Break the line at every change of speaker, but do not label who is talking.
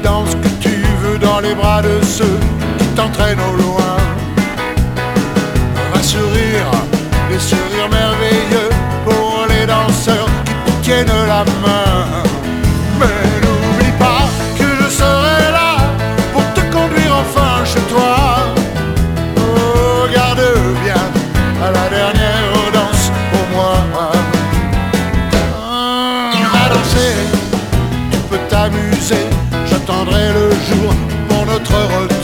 danses que tu veux dans les bras de ceux qui t'entraînent au loin. Un sourire, des sourires merveilleux pour les danseurs qui te tiennent la main. Mais n'oublie pas que je serai là pour te conduire enfin chez toi. Oh, garde bien à la dernière danse au moins. À danser, tu peux t'amuser, j'attendrai le jour pour notre retour.